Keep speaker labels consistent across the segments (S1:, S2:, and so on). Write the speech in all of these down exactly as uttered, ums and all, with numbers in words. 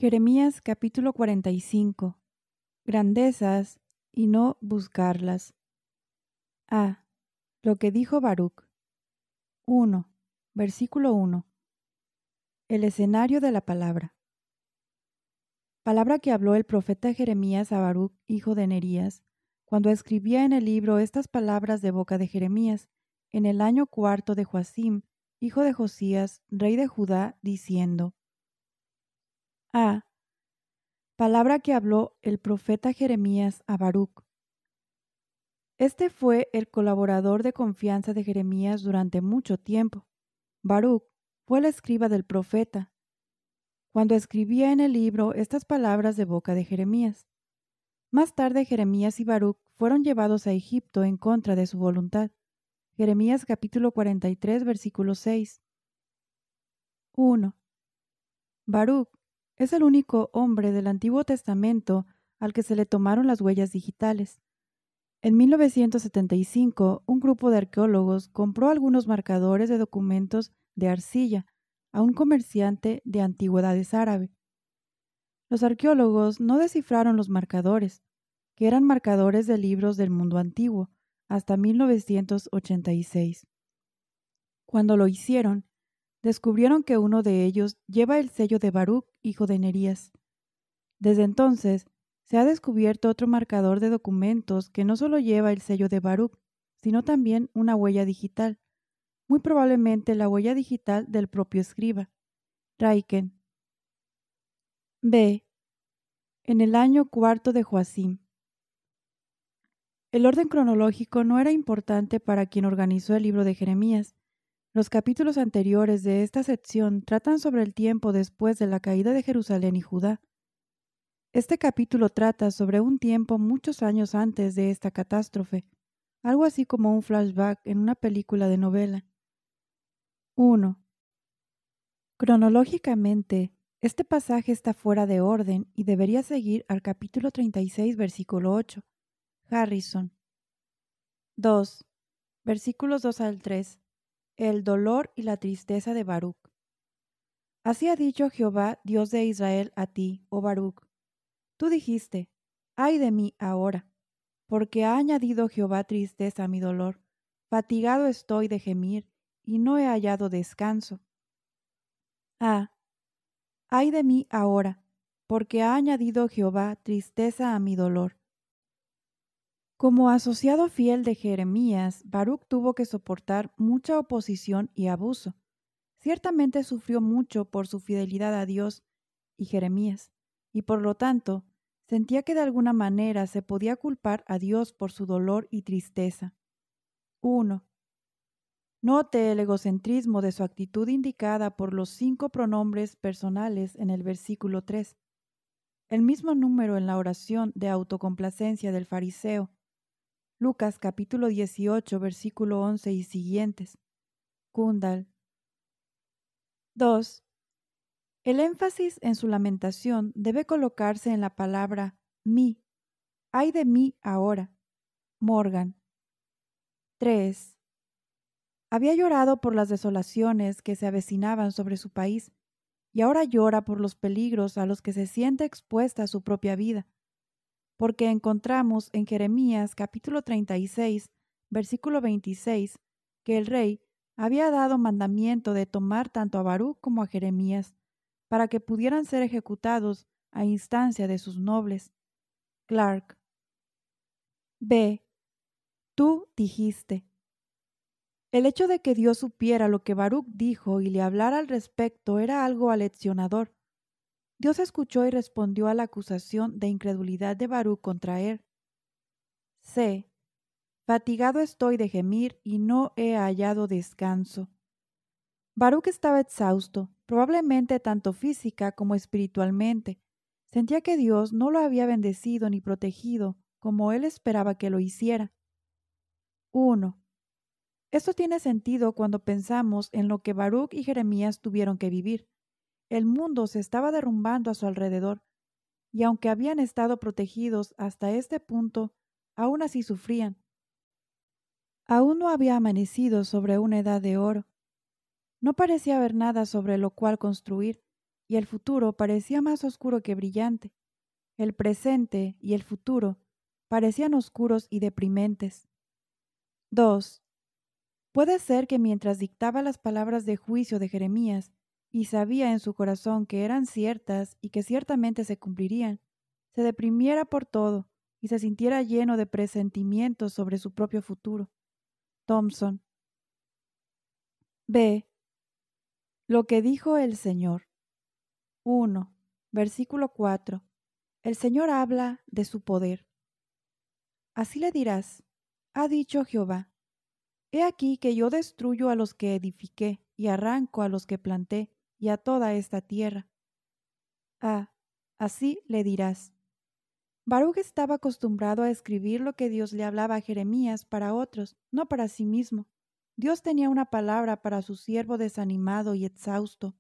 S1: Jeremías capítulo cuarenta y cinco. Grandezas y no buscarlas. A. Lo que dijo Baruc. uno. Versículo uno. El escenario de la palabra. Palabra que habló el profeta Jeremías a Baruc, hijo de Nerías, cuando escribía en el libro estas palabras de boca de Jeremías, en el año cuarto de Joacim, hijo de Josías, rey de Judá, diciendo: A. Palabra que habló el profeta Jeremías a Baruc. Este fue el colaborador de confianza de Jeremías durante mucho tiempo. Baruc fue el escriba del profeta, cuando escribía en el libro estas palabras de boca de Jeremías. Más tarde Jeremías y Baruc fueron llevados a Egipto en contra de su voluntad. Jeremías capítulo cuarenta y tres, versículo seis. uno. Baruc es el único hombre del Antiguo Testamento al que se le tomaron las huellas digitales. En mil novecientos setenta y cinco, un grupo de arqueólogos compró algunos marcadores de documentos de arcilla a un comerciante de antigüedades árabe. Los arqueólogos no descifraron los marcadores, que eran marcadores de libros del mundo antiguo, hasta mil novecientos ochenta y seis. Cuando lo hicieron, descubrieron que uno de ellos lleva el sello de Baruc, hijo de Nerías. Desde entonces, se ha descubierto otro marcador de documentos que no solo lleva el sello de Baruc, sino también una huella digital, muy probablemente la huella digital del propio escriba, Raiken. B. En el año cuarto de Joacim. El orden cronológico no era importante para quien organizó el libro de Jeremías. Los capítulos anteriores de esta sección tratan sobre el tiempo después de la caída de Jerusalén y Judá. Este capítulo trata sobre un tiempo muchos años antes de esta catástrofe, algo así como un flashback en una película de novela. uno. Cronológicamente, este pasaje está fuera de orden y debería seguir al capítulo treinta y seis, versículo ocho. Harrison. dos. Versículos dos al tres. El dolor y la tristeza de Baruc. Así ha dicho Jehová, Dios de Israel, a ti, oh Baruc. Tú dijiste: ay de mí ahora, porque ha añadido Jehová tristeza a mi dolor. Fatigado estoy de gemir, y no he hallado descanso. Ah, ay de mí ahora, porque ha añadido Jehová tristeza a mi dolor. Como asociado fiel de Jeremías, Baruc tuvo que soportar mucha oposición y abuso. Ciertamente sufrió mucho por su fidelidad a Dios y Jeremías, y por lo tanto, sentía que de alguna manera se podía culpar a Dios por su dolor y tristeza. uno. Note el egocentrismo de su actitud indicada por los cinco pronombres personales en el versículo tres. El mismo número en la oración de autocomplacencia del fariseo. Lucas capítulo dieciocho, versículo once y siguientes. Kundal. dos. El énfasis en su lamentación debe colocarse en la palabra mí. Ay de mí ahora. Morgan. tres. Había llorado por las desolaciones que se avecinaban sobre su país, y ahora llora por los peligros a los que se siente expuesta su propia vida, porque encontramos en Jeremías capítulo treinta y seis, versículo veintiséis, que el rey había dado mandamiento de tomar tanto a Baruc como a Jeremías, para que pudieran ser ejecutados a instancia de sus nobles. Clark. B. Tú dijiste. El hecho de que Dios supiera lo que Baruc dijo y le hablara al respecto era algo aleccionador. Dios escuchó y respondió a la acusación de incredulidad de Baruc contra él. C. Fatigado estoy de gemir y no he hallado descanso. Baruc estaba exhausto, probablemente tanto física como espiritualmente. Sentía que Dios no lo había bendecido ni protegido como él esperaba que lo hiciera. uno. Esto tiene sentido cuando pensamos en lo que Baruc y Jeremías tuvieron que vivir. El mundo se estaba derrumbando a su alrededor, y aunque habían estado protegidos hasta este punto, aún así sufrían. Aún no había amanecido sobre una edad de oro. No parecía haber nada sobre lo cual construir, y el futuro parecía más oscuro que brillante. El presente y el futuro parecían oscuros y deprimentes. dos. Puede ser que mientras dictaba las palabras de juicio de Jeremías, y sabía en su corazón que eran ciertas y que ciertamente se cumplirían, se deprimiera por todo y se sintiera lleno de presentimientos sobre su propio futuro. Thompson. B. Lo que dijo el Señor. uno. Versículo cuatro. El Señor habla de su poder. Así le dirás, ha dicho Jehová, he aquí que yo destruyo a los que edifiqué y arranco a los que planté y a toda esta tierra. Ah, así le dirás. Baruc estaba acostumbrado a escribir lo que Dios le hablaba a Jeremías para otros, no para sí mismo. Dios tenía una palabra para su siervo desanimado y exhausto.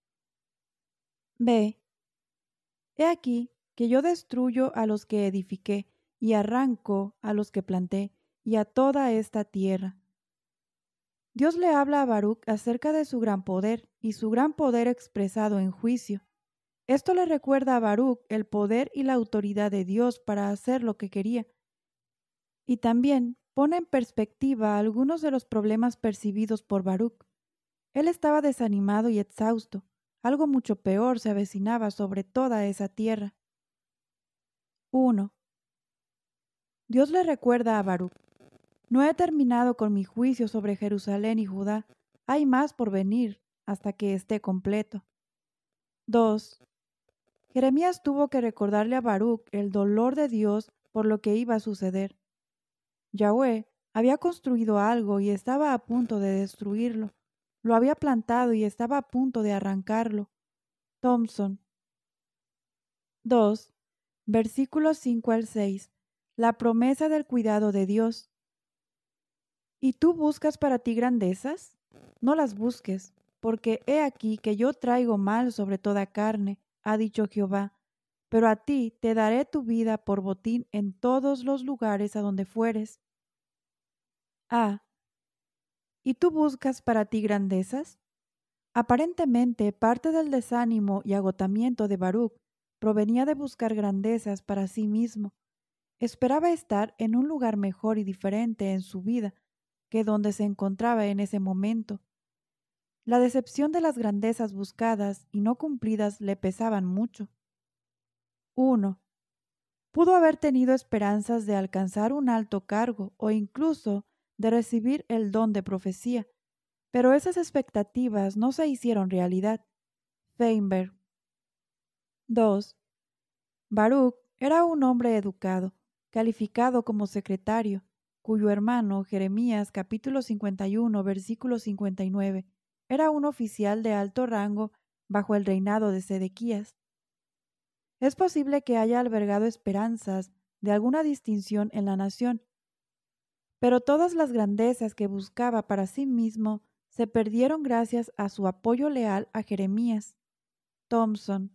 S1: B. He aquí que yo destruyo a los que edifiqué y arranco a los que planté y a toda esta tierra. Dios le habla a Baruc acerca de su gran poder y su gran poder expresado en juicio. Esto le recuerda a Baruc el poder y la autoridad de Dios para hacer lo que quería. Y también pone en perspectiva algunos de los problemas percibidos por Baruc. Él estaba desanimado y exhausto. Algo mucho peor se avecinaba sobre toda esa tierra. uno. Dios le recuerda a Baruc: no he terminado con mi juicio sobre Jerusalén y Judá. Hay más por venir hasta que esté completo. dos. Jeremías tuvo que recordarle a Baruc el dolor de Dios por lo que iba a suceder. Yahweh había construido algo y estaba a punto de destruirlo. Lo había plantado y estaba a punto de arrancarlo. Thompson. dos. Versículos cinco al seis. La promesa del cuidado de Dios. ¿Y tú buscas para ti grandezas? No las busques, porque he aquí que yo traigo mal sobre toda carne, ha dicho Jehová, pero a ti te daré tu vida por botín en todos los lugares a donde fueres. A. ¿Y tú buscas para ti grandezas? Aparentemente, parte del desánimo y agotamiento de Baruc provenía de buscar grandezas para sí mismo. Esperaba estar en un lugar mejor y diferente en su vida que donde se encontraba en ese momento. La decepción de las grandezas buscadas y no cumplidas le pesaban mucho. uno. Pudo haber tenido esperanzas de alcanzar un alto cargo o incluso de recibir el don de profecía, pero esas expectativas no se hicieron realidad. Feinberg. dos. Baruc era un hombre educado, calificado como secretario, cuyo hermano Jeremías capítulo cincuenta y uno versículo cincuenta y nueve era un oficial de alto rango bajo el reinado de Sedequías. Es posible que haya albergado esperanzas de alguna distinción en la nación, pero todas las grandezas que buscaba para sí mismo se perdieron gracias a su apoyo leal a Jeremías. Thompson.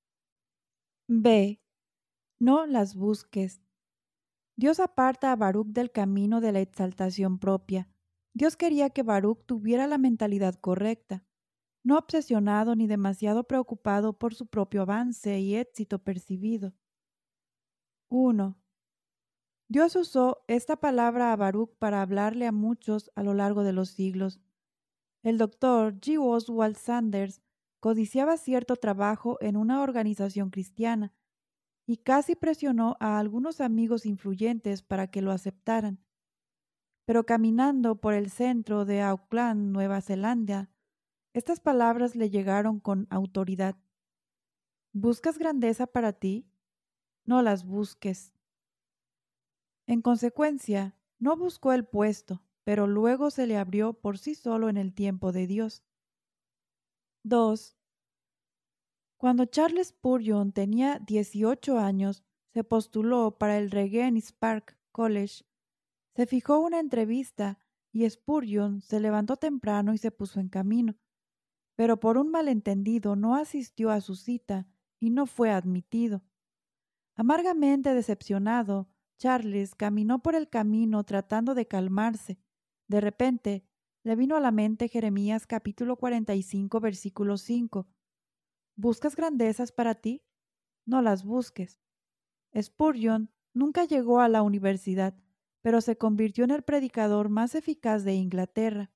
S1: B. No las busques. Dios aparta a Baruc del camino de la exaltación propia. Dios quería que Baruc tuviera la mentalidad correcta, no obsesionado ni demasiado preocupado por su propio avance y éxito percibido. uno. Dios usó esta palabra a Baruc para hablarle a muchos a lo largo de los siglos. El doctor G. Oswald Sanders codiciaba cierto trabajo en una organización cristiana y casi presionó a algunos amigos influyentes para que lo aceptaran. Pero caminando por el centro de Auckland, Nueva Zelanda, estas palabras le llegaron con autoridad. ¿Buscas grandeza para ti? No las busques. En consecuencia, no buscó el puesto, pero luego se le abrió por sí solo en el tiempo de Dios. dos. Cuando Charles Spurgeon tenía dieciocho años, se postuló para el Regent's Park College. Se fijó una entrevista y Spurgeon se levantó temprano y se puso en camino, pero por un malentendido no asistió a su cita y no fue admitido. Amargamente decepcionado, Charles caminó por el camino tratando de calmarse. De repente, le vino a la mente Jeremías capítulo cuarenta y cinco, versículo cinco. ¿Buscas grandezas para ti? No las busques. Spurgeon nunca llegó a la universidad, pero se convirtió en el predicador más eficaz de Inglaterra.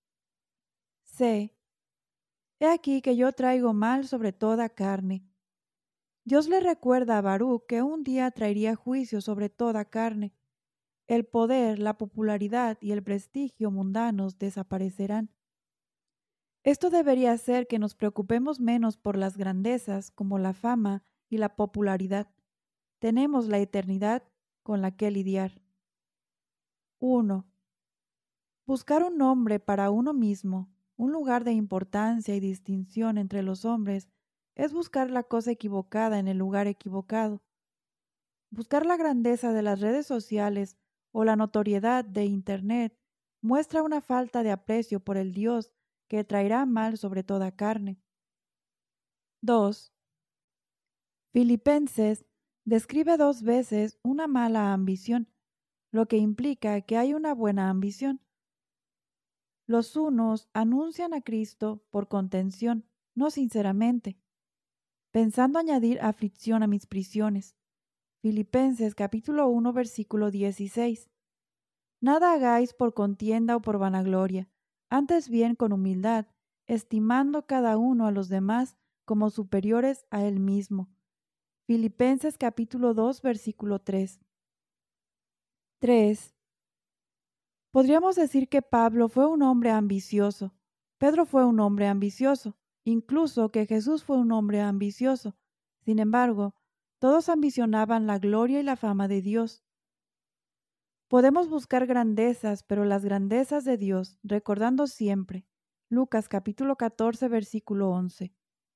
S1: C. He aquí que yo traigo mal sobre toda carne. Dios le recuerda a Baruch que un día traería juicio sobre toda carne. El poder, la popularidad y el prestigio mundanos desaparecerán. Esto debería hacer que nos preocupemos menos por las grandezas como la fama y la popularidad. Tenemos la eternidad con la que lidiar. uno. Buscar un nombre para uno mismo, un lugar de importancia y distinción entre los hombres, es buscar la cosa equivocada en el lugar equivocado. Buscar la grandeza de las redes sociales o la notoriedad de Internet muestra una falta de aprecio por el Dios que traerá mal sobre toda carne. dos. Filipenses describe dos veces una mala ambición, lo que implica que hay una buena ambición. Los unos anuncian a Cristo por contención, no sinceramente, pensando añadir aflicción a mis prisiones. Filipenses capítulo uno versículo dieciséis. Nada hagáis por contienda o por vanagloria, antes bien con humildad, estimando cada uno a los demás como superiores a él mismo. Filipenses capítulo dos versículo tres. tres. Podríamos decir que Pablo fue un hombre ambicioso, Pedro fue un hombre ambicioso, incluso que Jesús fue un hombre ambicioso. Sin embargo, todos ambicionaban la gloria y la fama de Dios. Podemos buscar grandezas, pero las grandezas de Dios, recordando siempre. Lucas capítulo catorce, versículo once.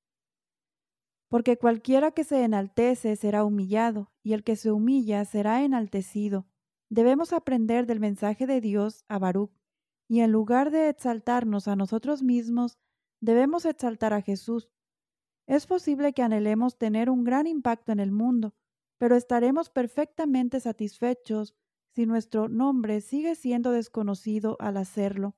S1: Porque cualquiera que se enaltece será humillado, y el que se humilla será enaltecido. Debemos aprender del mensaje de Dios a Baruch, y en lugar de exaltarnos a nosotros mismos, debemos exaltar a Jesús. Es posible que anhelemos tener un gran impacto en el mundo, pero estaremos perfectamente satisfechos si nuestro nombre sigue siendo desconocido al hacerlo.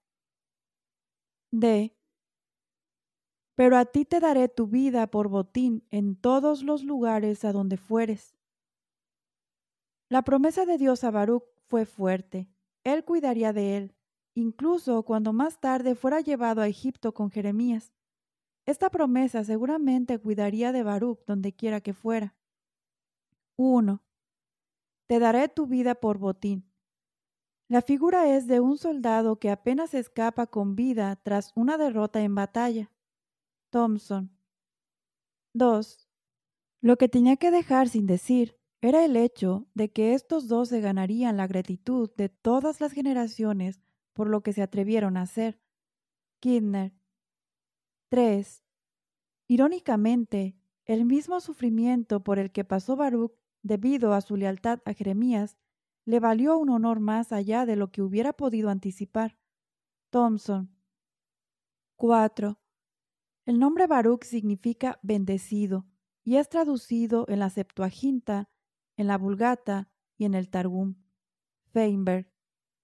S1: D. Pero a ti te daré tu vida por botín en todos los lugares a donde fueres. La promesa de Dios a Baruch fue fuerte. Él cuidaría de él, incluso cuando más tarde fuera llevado a Egipto con Jeremías. Esta promesa seguramente cuidaría de Baruch donde quiera que fuera. uno. Te daré tu vida por botín. La figura es de un soldado que apenas escapa con vida tras una derrota en batalla. Thompson. dos. Lo que tenía que dejar sin decir era el hecho de que estos dos se ganarían la gratitud de todas las generaciones por lo que se atrevieron a hacer. Kidner. tres. Irónicamente, el mismo sufrimiento por el que pasó Baruch debido a su lealtad a Jeremías le valió un honor más allá de lo que hubiera podido anticipar. Thompson. cuatro. El nombre Baruch significa bendecido y es traducido en la Septuaginta, en la Vulgata y en el Targum. Feinberg.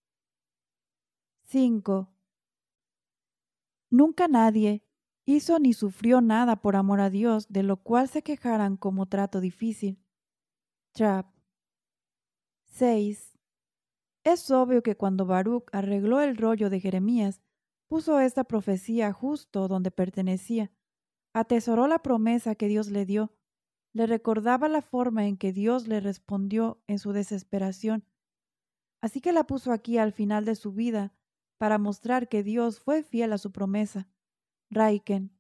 S1: cinco. Nunca nadie hizo ni sufrió nada por amor a Dios de lo cual se quejaran como trato difícil. Trapp. seis. Es obvio que cuando Baruch arregló el rollo de Jeremías, puso esta profecía justo donde pertenecía. Atesoró la promesa que Dios le dio. Le recordaba la forma en que Dios le respondió en su desesperación. Así que la puso aquí al final de su vida para mostrar que Dios fue fiel a su promesa. Raiken.